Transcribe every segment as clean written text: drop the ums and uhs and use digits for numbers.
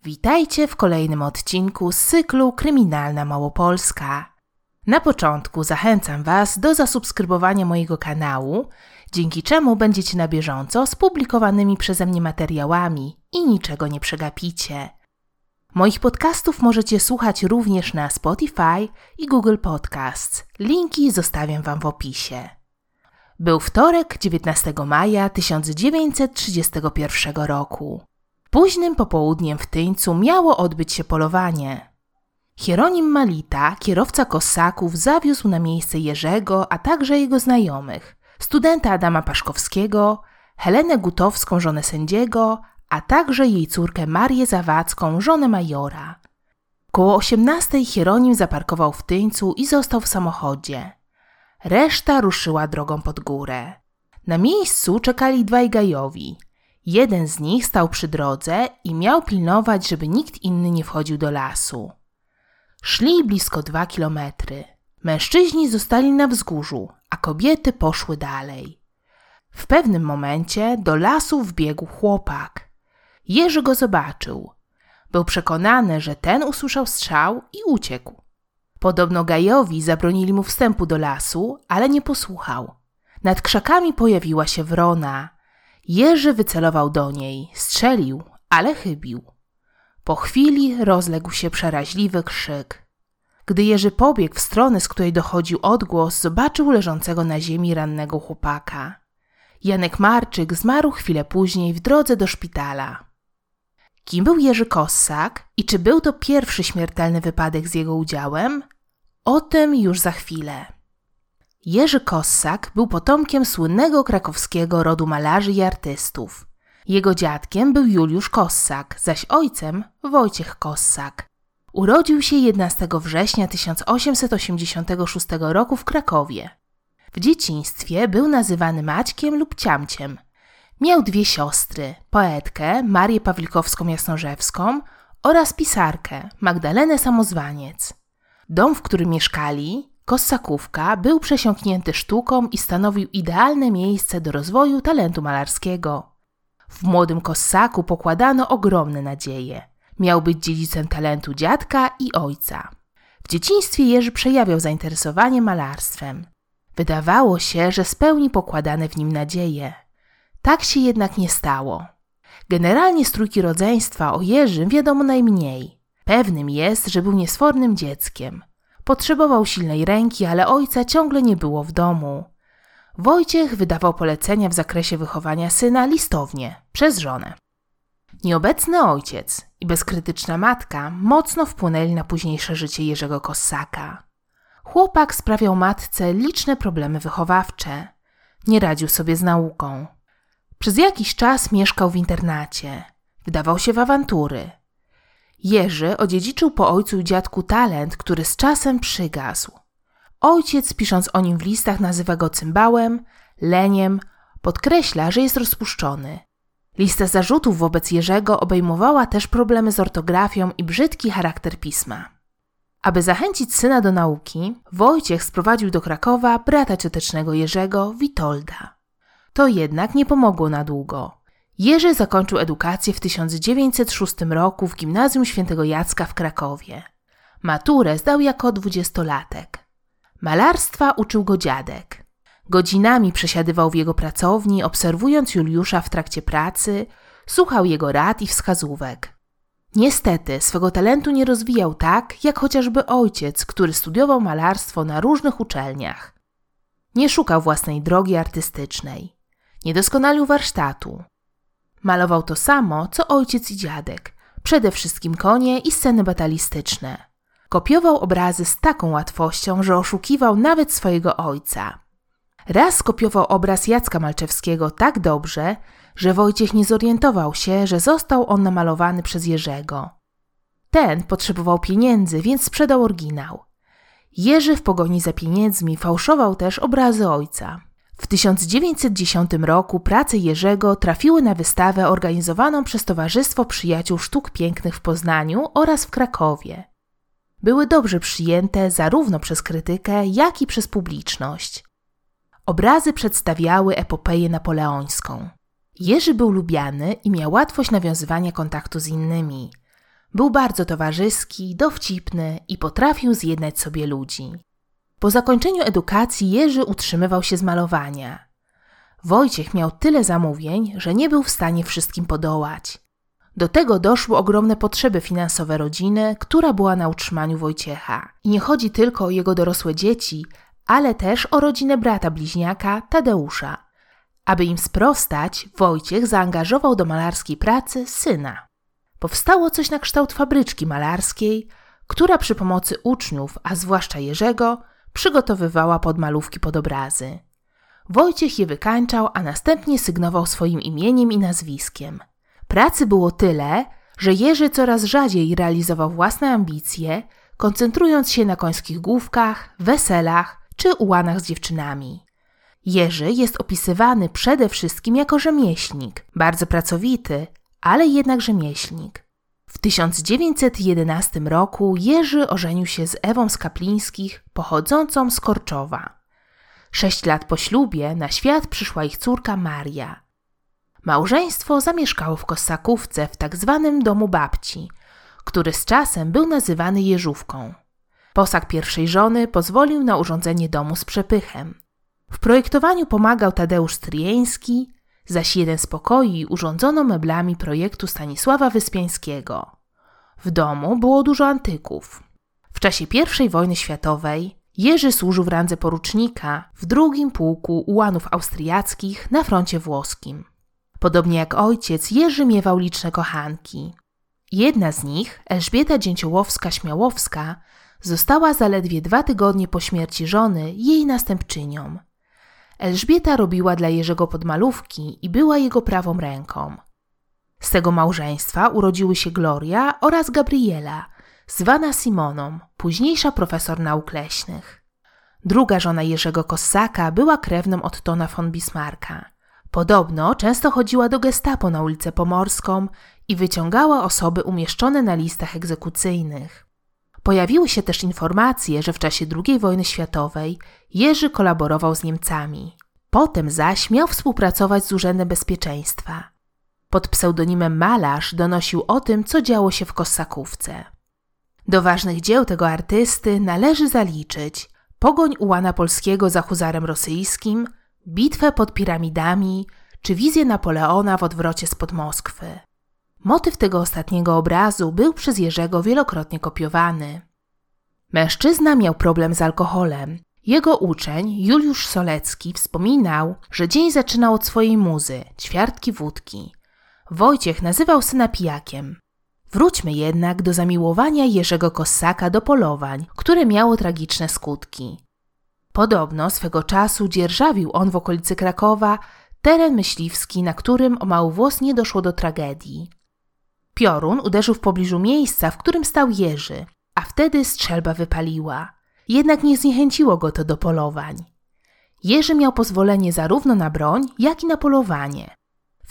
Witajcie w kolejnym odcinku z cyklu Kryminalna Małopolska. Na początku zachęcam Was do zasubskrybowania mojego kanału, dzięki czemu będziecie na bieżąco z publikowanymi przeze mnie materiałami i niczego nie przegapicie. Moich podcastów możecie słuchać również na Spotify i Google Podcasts. Linki zostawiam Wam w opisie. Był wtorek, 19 maja 1931 roku. Późnym popołudniem w Tyńcu miało odbyć się polowanie. Hieronim Malita, kierowca kossaków, zawiózł na miejsce Jerzego, a także jego znajomych, studenta Adama Paszkowskiego, Helenę Gutowską, żonę sędziego, a także jej córkę Marię Zawadzką, żonę majora. Koło 18 Hieronim zaparkował w Tyńcu i został w samochodzie. Reszta ruszyła drogą pod górę. Na miejscu czekali dwaj gajowi. Jeden z nich stał przy drodze i miał pilnować, żeby nikt inny nie wchodził do lasu. Szli blisko 2 kilometry. Mężczyźni zostali na wzgórzu, a kobiety poszły dalej. W pewnym momencie do lasu wbiegł chłopak. Jerzy go zobaczył. Był przekonany, że ten usłyszał strzał i uciekł. Podobno gajowi zabronili mu wstępu do lasu, ale nie posłuchał. Nad krzakami pojawiła się wrona. Jerzy wycelował do niej, strzelił, ale chybił. Po chwili rozległ się przeraźliwy krzyk. Gdy Jerzy pobiegł w stronę, z której dochodził odgłos, zobaczył leżącego na ziemi rannego chłopaka. Janek Marczyk zmarł chwilę później w drodze do szpitala. Kim był Jerzy Kossak i czy był to pierwszy śmiertelny wypadek z jego udziałem? O tym już za chwilę. Jerzy Kossak był potomkiem słynnego krakowskiego rodu malarzy i artystów. Jego dziadkiem był Juliusz Kossak, zaś ojcem Wojciech Kossak. Urodził się 11 września 1886 roku w Krakowie. W dzieciństwie był nazywany Maćkiem lub Ciamciem. Miał dwie siostry, poetkę Marię Pawlikowską-Jasnorzewską oraz pisarkę Magdalenę Samozwaniec. Dom, w którym mieszkali, Kossakówka, był przesiąknięty sztuką i stanowił idealne miejsce do rozwoju talentu malarskiego. W młodym Kossaku pokładano ogromne nadzieje. Miał być dziedzicem talentu dziadka i ojca. W dzieciństwie Jerzy przejawiał zainteresowanie malarstwem. Wydawało się, że spełni pokładane w nim nadzieje. Tak się jednak nie stało. Generalnie z trójki rodzeństwa o Jerzym wiadomo najmniej. Pewnym jest, że był niesfornym dzieckiem. Potrzebował silnej ręki, ale ojca ciągle nie było w domu. Wojciech wydawał polecenia w zakresie wychowania syna listownie, przez żonę. Nieobecny ojciec i bezkrytyczna matka mocno wpłynęli na późniejsze życie Jerzego Kossaka. Chłopak sprawiał matce liczne problemy wychowawcze. Nie radził sobie z nauką. Przez jakiś czas mieszkał w internacie. Wdawał się w awantury. Jerzy odziedziczył po ojcu i dziadku talent, który z czasem przygasł. Ojciec, pisząc o nim w listach, nazywa go cymbałem, leniem, podkreśla, że jest rozpuszczony. Lista zarzutów wobec Jerzego obejmowała też problemy z ortografią i brzydki charakter pisma. Aby zachęcić syna do nauki, Wojciech sprowadził do Krakowa brata ciotecznego Jerzego, Witolda. To jednak nie pomogło na długo. Jerzy zakończył edukację w 1906 roku w Gimnazjum Świętego Jacka w Krakowie. Maturę zdał jako 20-latek. Malarstwa uczył go dziadek. Godzinami przesiadywał w jego pracowni, obserwując Juliusza w trakcie pracy, słuchał jego rad i wskazówek. Niestety swego talentu nie rozwijał tak, jak chociażby ojciec, który studiował malarstwo na różnych uczelniach. Nie szukał własnej drogi artystycznej. Nie doskonalił warsztatu. Malował to samo, co ojciec i dziadek, przede wszystkim konie i sceny batalistyczne. Kopiował obrazy z taką łatwością, że oszukiwał nawet swojego ojca. Raz skopiował obraz Jacka Malczewskiego tak dobrze, że Wojciech nie zorientował się, że został on namalowany przez Jerzego. Ten potrzebował pieniędzy, więc sprzedał oryginał. Jerzy w pogoni za pieniędzmi fałszował też obrazy ojca. W 1910 roku prace Jerzego trafiły na wystawę organizowaną przez Towarzystwo Przyjaciół Sztuk Pięknych w Poznaniu oraz w Krakowie. Były dobrze przyjęte zarówno przez krytykę, jak i przez publiczność. Obrazy przedstawiały epopeję napoleońską. Jerzy był lubiany i miał łatwość nawiązywania kontaktu z innymi. Był bardzo towarzyski, dowcipny i potrafił zjednać sobie ludzi. Po zakończeniu edukacji Jerzy utrzymywał się z malowania. Wojciech miał tyle zamówień, że nie był w stanie wszystkim podołać. Do tego doszły ogromne potrzeby finansowe rodziny, która była na utrzymaniu Wojciecha. I nie chodzi tylko o jego dorosłe dzieci, ale też o rodzinę brata bliźniaka Tadeusza. Aby im sprostać, Wojciech zaangażował do malarskiej pracy syna. Powstało coś na kształt fabryczki malarskiej, która przy pomocy uczniów, a zwłaszcza Jerzego, przygotowywała podmalówki pod obrazy. Wojciech je wykańczał, a następnie sygnował swoim imieniem i nazwiskiem. Pracy było tyle, że Jerzy coraz rzadziej realizował własne ambicje, koncentrując się na końskich główkach, weselach czy ułanach z dziewczynami. Jerzy jest opisywany przede wszystkim jako rzemieślnik, bardzo pracowity, ale jednak rzemieślnik. W 1911 roku Jerzy ożenił się z Ewą z Kaplińskich, pochodzącą z Korczowa. 6 lat po ślubie na świat przyszła ich córka Maria. Małżeństwo zamieszkało w Kossakówce w tak zwanym domu babci, który z czasem był nazywany Jeżówką. Posag pierwszej żony pozwolił na urządzenie domu z przepychem. W projektowaniu pomagał Tadeusz Stryjeński, zaś jeden z pokoi urządzono meblami projektu Stanisława Wyspiańskiego. W domu było dużo antyków. W czasie I wojny światowej Jerzy służył w randze porucznika w II Pułku Ułanów Austriackich na froncie włoskim. Podobnie jak ojciec, Jerzy miewał liczne kochanki. Jedna z nich, Elżbieta Dzięciołowska-Śmiałowska, została zaledwie 2 tygodnie po śmierci żony jej następczynią. Elżbieta robiła dla Jerzego podmalówki i była jego prawą ręką. Z tego małżeństwa urodziły się Gloria oraz Gabriela, zwana Simoną, późniejsza profesor nauk leśnych. Druga żona Jerzego Kossaka była krewną Ottona von Bismarcka. Podobno często chodziła do gestapo na ulicę Pomorską i wyciągała osoby umieszczone na listach egzekucyjnych. Pojawiły się też informacje, że w czasie II wojny światowej Jerzy kolaborował z Niemcami. Potem zaś miał współpracować z Urzędem Bezpieczeństwa. Pod pseudonimem Malarz donosił o tym, co działo się w Kossakówce. Do ważnych dzieł tego artysty należy zaliczyć Pogoń ułana polskiego za huzarem rosyjskim, Bitwę pod piramidami czy wizję Napoleona w odwrocie spod Moskwy. Motyw tego ostatniego obrazu był przez Jerzego wielokrotnie kopiowany. Mężczyzna miał problem z alkoholem. Jego uczeń, Juliusz Solecki, wspominał, że dzień zaczynał od swojej muzy, ćwiartki wódki. Wojciech nazywał syna pijakiem. Wróćmy jednak do zamiłowania Jerzego Kossaka do polowań, które miało tragiczne skutki. Podobno swego czasu dzierżawił on w okolicy Krakowa teren myśliwski, na którym o mały włos nie doszło do tragedii. Piorun uderzył w pobliżu miejsca, w którym stał Jerzy, a wtedy strzelba wypaliła. Jednak nie zniechęciło go to do polowań. Jerzy miał pozwolenie zarówno na broń, jak i na polowanie. W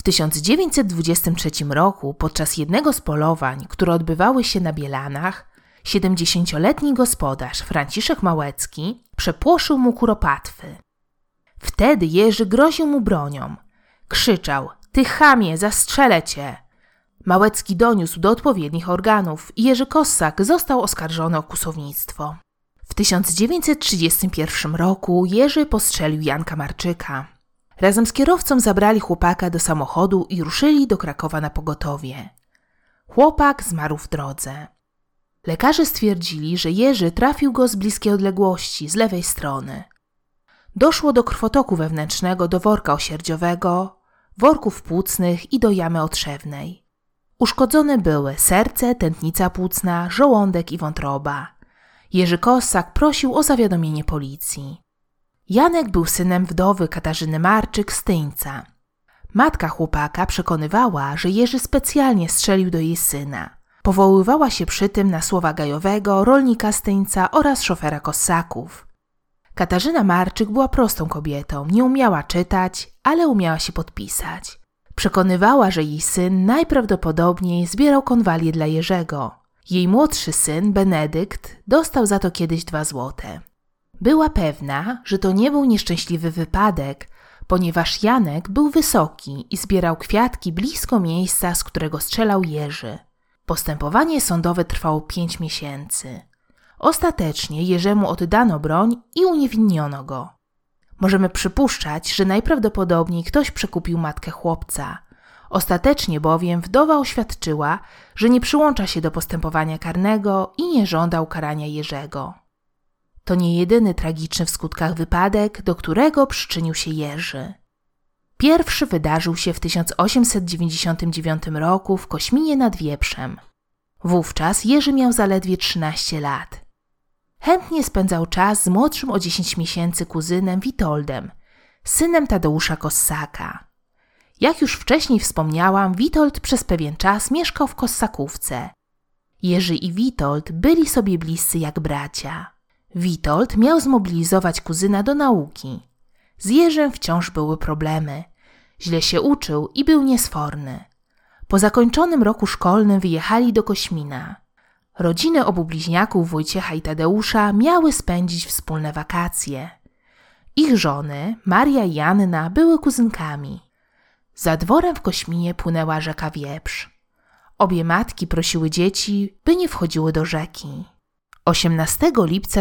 1923 roku, podczas jednego z polowań, które odbywały się na Bielanach, 70-letni gospodarz Franciszek Małecki przepłoszył mu kuropatwy. Wtedy Jerzy groził mu bronią. Krzyczał: „Ty chamie, zastrzelę cię!” Małecki doniósł do odpowiednich organów i Jerzy Kossak został oskarżony o kłusownictwo. W 1931 roku Jerzy postrzelił Janka Marczyka. Razem z kierowcą zabrali chłopaka do samochodu i ruszyli do Krakowa na pogotowie. Chłopak zmarł w drodze. Lekarze stwierdzili, że Jerzy trafił go z bliskiej odległości, z lewej strony. Doszło do krwotoku wewnętrznego do worka osierdziowego, worków płucnych i do jamy otrzewnej. Uszkodzone były serce, tętnica płucna, żołądek i wątroba. Jerzy Kossak prosił o zawiadomienie policji. Janek był synem wdowy Katarzyny Marczyk z Tyńca. Matka chłopaka przekonywała, że Jerzy specjalnie strzelił do jej syna. Powoływała się przy tym na słowa Gajowego, rolnika z Tyńca oraz szofera Kossaków. Katarzyna Marczyk była prostą kobietą, nie umiała czytać, ale umiała się podpisać. Przekonywała, że jej syn najprawdopodobniej zbierał konwalię dla Jerzego. Jej młodszy syn, Benedykt, dostał za to kiedyś 2 złote. Była pewna, że to nie był nieszczęśliwy wypadek, ponieważ Janek był wysoki i zbierał kwiatki blisko miejsca, z którego strzelał Jerzy. Postępowanie sądowe trwało 5 miesięcy. Ostatecznie Jerzemu oddano broń i uniewinniono go. Możemy przypuszczać, że najprawdopodobniej ktoś przekupił matkę chłopca. Ostatecznie bowiem wdowa oświadczyła, że nie przyłącza się do postępowania karnego i nie żąda ukarania Jerzego. To nie jedyny tragiczny w skutkach wypadek, do którego przyczynił się Jerzy. Pierwszy wydarzył się w 1899 roku w Kośminie nad Wieprzem. Wówczas Jerzy miał zaledwie 13 lat. Chętnie spędzał czas z młodszym o 10 miesięcy kuzynem Witoldem, synem Tadeusza Kossaka. Jak już wcześniej wspomniałam, Witold przez pewien czas mieszkał w Kossakówce. Jerzy i Witold byli sobie bliscy jak bracia. Witold miał zmobilizować kuzyna do nauki. Z Jerzym wciąż były problemy. Źle się uczył i był niesforny. Po zakończonym roku szkolnym wyjechali do Kośmina. Rodziny obu bliźniaków Wojciecha i Tadeusza miały spędzić wspólne wakacje. Ich żony, Maria i Anna, były kuzynkami. Za dworem w Kośminie płynęła rzeka Wieprz. Obie matki prosiły dzieci, by nie wchodziły do rzeki. 18 lipca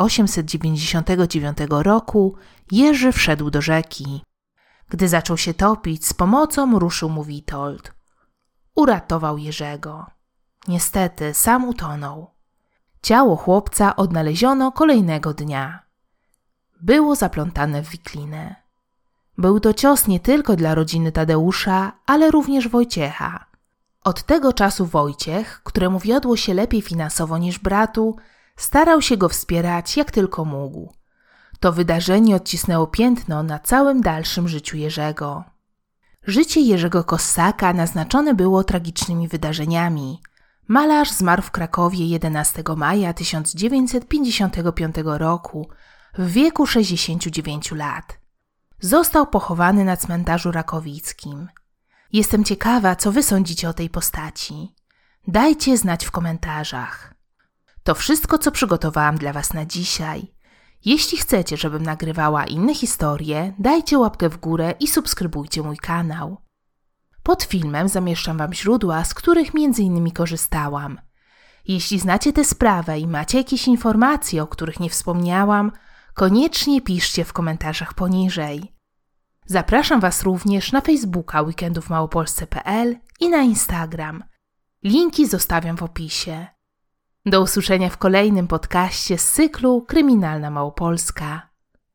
1899 roku Jerzy wszedł do rzeki. Gdy zaczął się topić, z pomocą ruszył mu Witold. Uratował Jerzego. Niestety sam utonął. Ciało chłopca odnaleziono kolejnego dnia. Było zaplątane w wiklinę. Był to cios nie tylko dla rodziny Tadeusza, ale również Wojciecha. Od tego czasu Wojciech, któremu wiodło się lepiej finansowo niż bratu, starał się go wspierać jak tylko mógł. To wydarzenie odcisnęło piętno na całym dalszym życiu Jerzego. Życie Jerzego Kossaka naznaczone było tragicznymi wydarzeniami. Malarz zmarł w Krakowie 11 maja 1955 roku w wieku 69 lat. Został pochowany na cmentarzu rakowickim. Jestem ciekawa, co wy sądzicie o tej postaci. Dajcie znać w komentarzach. To wszystko, co przygotowałam dla was na dzisiaj. Jeśli chcecie, żebym nagrywała inne historie, dajcie łapkę w górę i subskrybujcie mój kanał. Pod filmem zamieszczam wam źródła, z których m.in. korzystałam. Jeśli znacie tę sprawę i macie jakieś informacje, o których nie wspomniałam, koniecznie piszcie w komentarzach poniżej. Zapraszam was również na Facebooka weekendówmałopolsce.pl i na Instagram. Linki zostawiam w opisie. Do usłyszenia w kolejnym podcaście z cyklu Kryminalna Małopolska.